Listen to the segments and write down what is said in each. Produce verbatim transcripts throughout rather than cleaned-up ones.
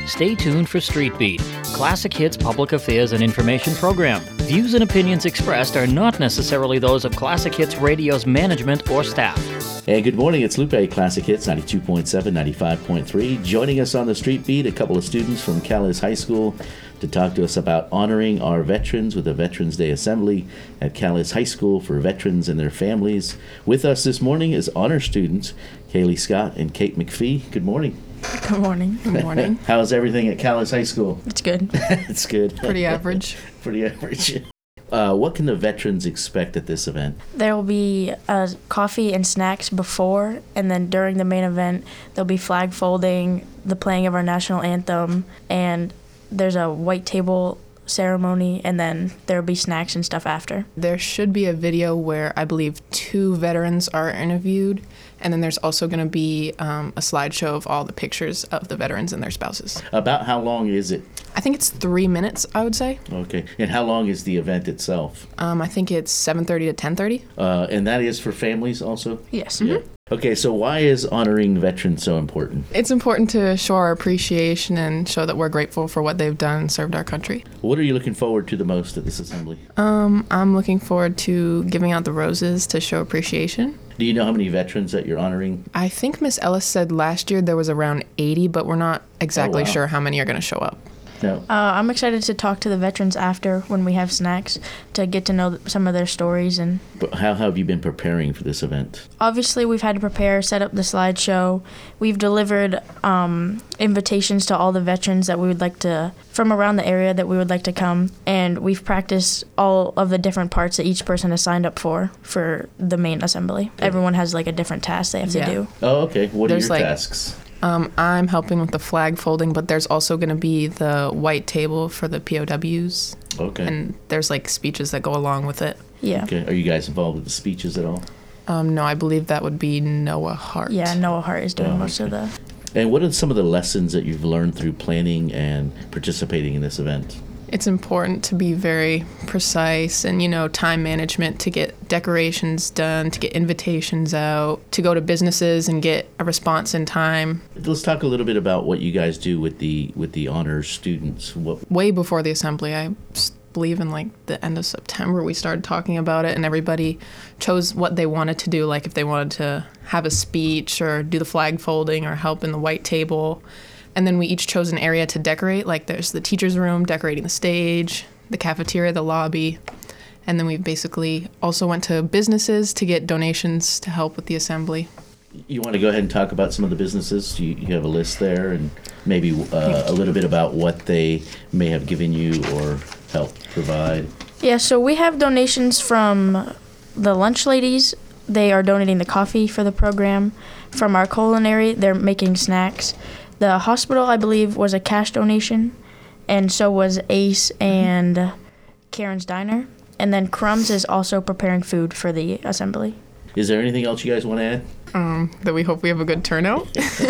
Stay tuned for Street Beat, Classic Hits public affairs and information program. Views and opinions expressed are not necessarily those of Classic Hits Radio's management or staff. And good morning, it's Lupe, Classic Hits ninety-two point seven, ninety-five point three. Joining us on the Street Beat, a couple of students from Calais High School to talk to us about honoring our veterans with a Veterans Day Assembly at Calais High School for veterans and their families. With us this morning is honor students Kaylee Scott and Kate McPhee. Good morning. Good morning. Good morning. How's everything at Calais High School? It's good. It's good. Pretty average. Pretty average. Uh, what can the veterans expect at this event? There will be uh, coffee and snacks before, and then during the main event, there'll be flag folding, the playing of our national anthem, and there's a white table ceremony, and then there'll be snacks and stuff after. There should be a video where I believe two veterans are interviewed, and then there's also going to be um, a slideshow of all the pictures of the veterans and their spouses. About how long is it? I think it's three minutes, I would say. Okay. And how long is the event itself? Um, I think it's seven thirty to ten thirty. Uh, and that is for families also? Yes. Yeah. Mm-hmm. Okay, so why is honoring veterans so important? It's important to show our appreciation and show that we're grateful for what they've done and served our country. What are you looking forward to the most at this assembly? Um, I'm looking forward to giving out the roses to show appreciation. Do you know how many veterans that you're honoring? I think Miss Ellis said last year there was around eighty, but we're not exactly Oh, wow. sure how many are going to show up. No. Uh, I'm excited to talk to the veterans after when we have snacks to get to know some of their stories. And But how have you been preparing for this event? obviously, we've had to prepare, set up the slideshow. We've delivered um, invitations to all the veterans that we would like to, from around the area that we would like to come. And we've practiced all of the different parts that each person has signed up for, for the main assembly. Everyone has like a different task they have Yeah. to do. Oh, okay. What There's are your like- tasks? Um, I'm helping with the flag folding, but there's also going to be the white table for the P O Ws. Okay. And there's like speeches that go along with it. Yeah. Okay. Are you guys involved with the speeches at all? Um, no, I believe that would be Noah Hart. Yeah, Noah Hart is doing Oh, most of the... And what are some of the lessons that you've learned through planning and participating in this event? It's important to be very precise and, you know, time management to get decorations done, to get invitations out, to go to businesses and get a response in time. Let's talk a little bit about what you guys do with the with the honors students. What Way before the assembly, I s- believe in like the end of September, we started talking about it and everybody chose what they wanted to do, like if they wanted to have a speech or do the flag folding or help in the white table. And then we each chose an area to decorate, like there's the teacher's room, decorating the stage, the cafeteria, the lobby. And then we basically also went to businesses to get donations to help with the assembly. you want to go ahead and talk about some of the businesses? You, you have a list there, and maybe uh, a little bit about what they may have given you or helped provide. Yeah, so we have donations from the lunch ladies. They are donating the coffee for the program. From our culinary, they're making snacks. The hospital, I believe, was a cash donation, and so was Ace and Karen's Diner. And then Crumbs is also preparing food for the assembly. Is there anything else you guys want to add? Um, that we hope we have a good turnout.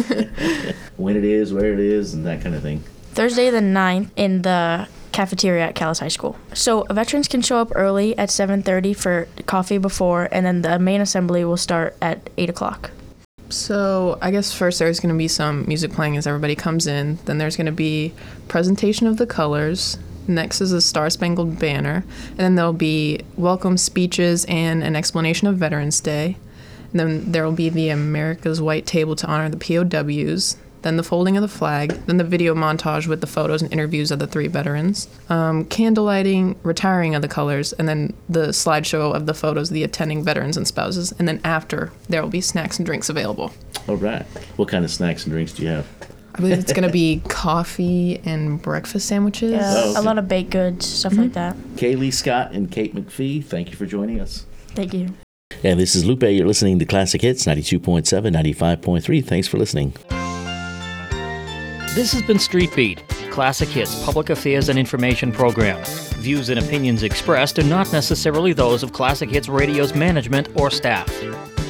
When it is, where it is, and that kind of thing. Thursday the ninth in the cafeteria at Calais High School. So veterans can show up early at seven thirty for coffee before, and then the main assembly will start at eight o'clock. So I guess first there's going to be some music playing as everybody comes in. Then there's going to be presentation of the colors. Next is a Star Spangled Banner. And then there'll be welcome speeches and an explanation of Veterans Day. And then there will be the America's White Table to honor the P O Ws. Then the folding of the flag. Then the video montage with the photos and interviews of the three veterans. Um, candle lighting, retiring of the colors, and then the slideshow of the photos of the attending veterans and spouses. And then after, there will be snacks and drinks available. All right. What kind of snacks and drinks do you have? I believe it's going to be coffee and breakfast sandwiches. Yeah, Oh, okay. a lot of baked goods, stuff like that. Kaylee Scott and Kate McPhee, thank you for joining us. Thank you. And this is Lupe. You're listening to Classic Hits ninety-two point seven, ninety-five point three. Thanks for listening. This has been Street Beat, Classic Hits public affairs and information program. Views and opinions expressed are not necessarily those of Classic Hits Radio's management or staff.